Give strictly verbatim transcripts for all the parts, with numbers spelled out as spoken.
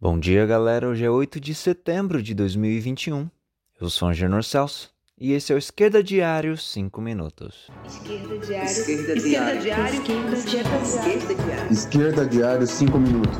Bom dia, galera. Hoje é oito de setembro de dois mil e vinte e um. Eu sou Angenor Celso e esse é o Esquerda Diário cinco minutos. Esquerda Diário. Esquerda Esquerda Diário. Diário. Esquerda Diário. Esquerda Diário cinco minutos.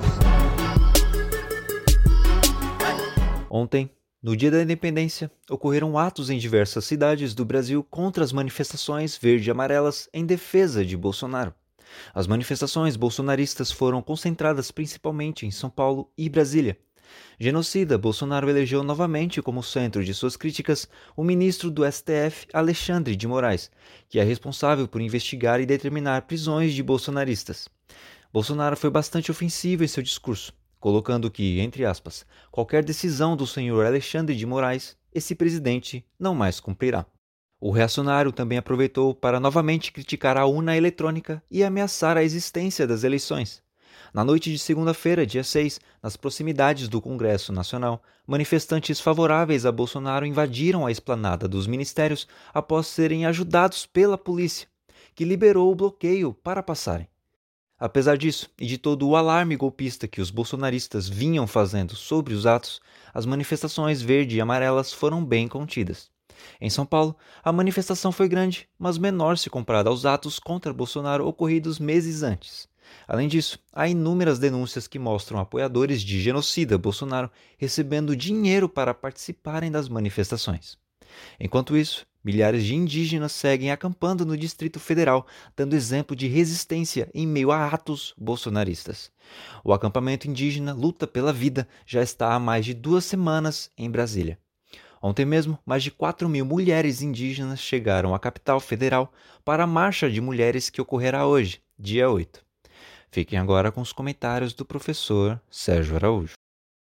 Ontem, no dia da independência, ocorreram atos em diversas cidades do Brasil contra as manifestações verde e amarelas em defesa de Bolsonaro. As manifestações bolsonaristas foram concentradas principalmente em São Paulo e Brasília. Genocida, Bolsonaro elegeu novamente como centro de suas críticas o ministro do S T F, Alexandre de Moraes, que é responsável por investigar e determinar prisões de bolsonaristas. Bolsonaro foi bastante ofensivo em seu discurso, colocando que, entre aspas, qualquer decisão do senhor Alexandre de Moraes, esse presidente não mais cumprirá. O reacionário também aproveitou para novamente criticar a urna eletrônica e ameaçar a existência das eleições. Na noite de segunda-feira, dia seis, nas proximidades do Congresso Nacional, manifestantes favoráveis a Bolsonaro invadiram a esplanada dos ministérios após serem ajudados pela polícia, que liberou o bloqueio para passarem. Apesar disso, e de todo o alarme golpista que os bolsonaristas vinham fazendo sobre os atos, as manifestações verde e amarelas foram bem contidas. Em São Paulo, a manifestação foi grande, mas menor se comparada aos atos contra Bolsonaro ocorridos meses antes. Além disso, há inúmeras denúncias que mostram apoiadores de genocida Bolsonaro recebendo dinheiro para participarem das manifestações. Enquanto isso, milhares de indígenas seguem acampando no Distrito Federal, dando exemplo de resistência em meio a atos bolsonaristas. O acampamento indígena Luta pela Vida já está há mais de duas semanas em Brasília. Ontem mesmo, mais de quatro mil mulheres indígenas chegaram à capital federal para a Marcha de Mulheres que ocorrerá hoje, dia oito. Fiquem agora com os comentários do professor Sérgio Araújo.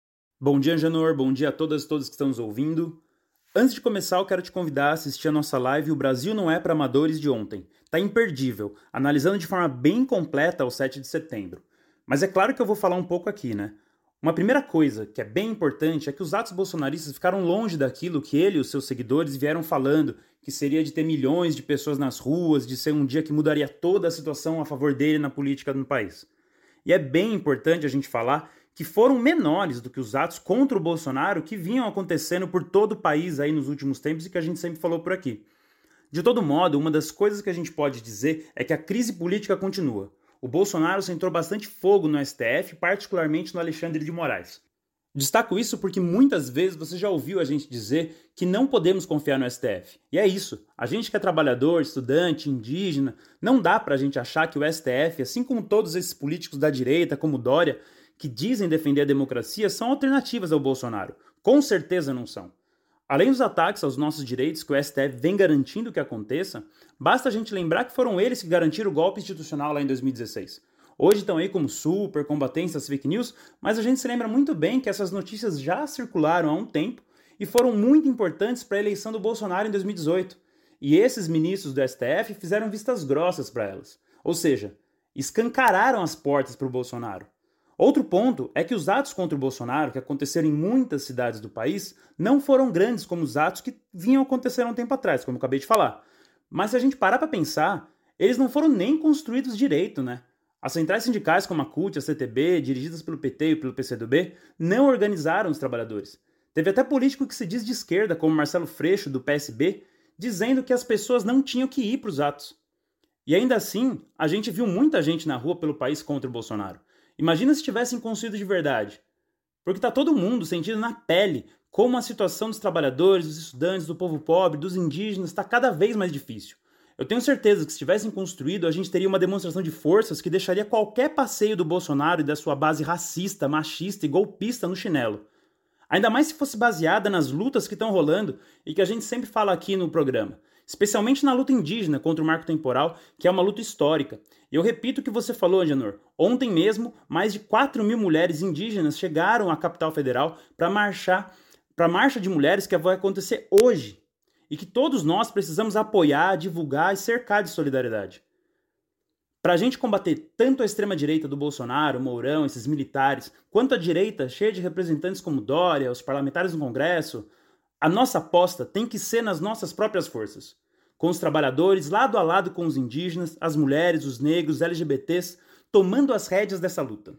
Bom dia, Angenor. Bom dia a todas e todos que estão nos ouvindo. Antes de começar, eu quero te convidar a assistir a nossa live O Brasil Não É Para Amadores de ontem. Tá imperdível, analisando de forma bem completa o sete de setembro. Mas é claro que eu vou falar um pouco aqui, né? Uma primeira coisa que é bem importante é que os atos bolsonaristas ficaram longe daquilo que ele e os seus seguidores vieram falando, que seria de ter milhões de pessoas nas ruas, de ser um dia que mudaria toda a situação a favor dele na política no país. E é bem importante a gente falar que foram menores do que os atos contra o Bolsonaro que vinham acontecendo por todo o país aí nos últimos tempos e que a gente sempre falou por aqui. De todo modo, uma das coisas que a gente pode dizer é que a crise política continua. O Bolsonaro centrou bastante fogo no S T F, particularmente no Alexandre de Moraes. Destaco isso porque muitas vezes você já ouviu a gente dizer que não podemos confiar no S T F. E é isso. A gente que é trabalhador, estudante, indígena, não dá pra gente achar que o S T F, assim como todos esses políticos da direita, como Dória, que dizem defender a democracia, são alternativas ao Bolsonaro. Com certeza não são. Além dos ataques aos nossos direitos que o S T F vem garantindo que aconteça, basta a gente lembrar que foram eles que garantiram o golpe institucional lá em dois mil e dezesseis. Hoje estão aí como super combatentes às fake news, mas a gente se lembra muito bem que essas notícias já circularam há um tempo e foram muito importantes para a eleição do Bolsonaro em dois mil e dezoito. E esses ministros do S T F fizeram vistas grossas para elas. Ou seja, escancararam as portas para o Bolsonaro. Outro ponto é que os atos contra o Bolsonaro, que aconteceram em muitas cidades do país, não foram grandes como os atos que vinham acontecendo há um tempo atrás, como eu acabei de falar. Mas se a gente parar para pensar, eles não foram nem construídos direito, né? As centrais sindicais como a C U T, a C T B, dirigidas pelo P T e pelo P C do B, não organizaram os trabalhadores. Teve até político que se diz de esquerda, como Marcelo Freixo, do P S B, dizendo que as pessoas não tinham que ir para os atos. E ainda assim, a gente viu muita gente na rua pelo país contra o Bolsonaro. Imagina se tivessem construído de verdade. Porque está todo mundo sentindo na pele como a situação dos trabalhadores, dos estudantes, do povo pobre, dos indígenas está cada vez mais difícil. Eu tenho certeza que se tivessem construído, a gente teria uma demonstração de forças que deixaria qualquer passeio do Bolsonaro e da sua base racista, machista e golpista no chinelo. Ainda mais se fosse baseada nas lutas que estão rolando e que a gente sempre fala aqui no programa. Especialmente na luta indígena contra o marco temporal, que é uma luta histórica. E eu repito o que você falou, Angenor. Ontem mesmo, mais de quatro mil mulheres indígenas chegaram à capital federal para marchar, para a marcha de mulheres que vai acontecer hoje. E que todos nós precisamos apoiar, divulgar e cercar de solidariedade. Para a gente combater tanto a extrema-direita do Bolsonaro, Mourão, esses militares, quanto a direita cheia de representantes como Dória, os parlamentares no Congresso, a nossa aposta tem que ser nas nossas próprias forças. Com os trabalhadores lado a lado com os indígenas, as mulheres, os negros, os L G B Ts, tomando as rédeas dessa luta.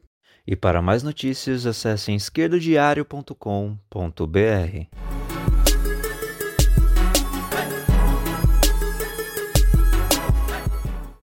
E para mais notícias, acessem esquerdodiario ponto com ponto br.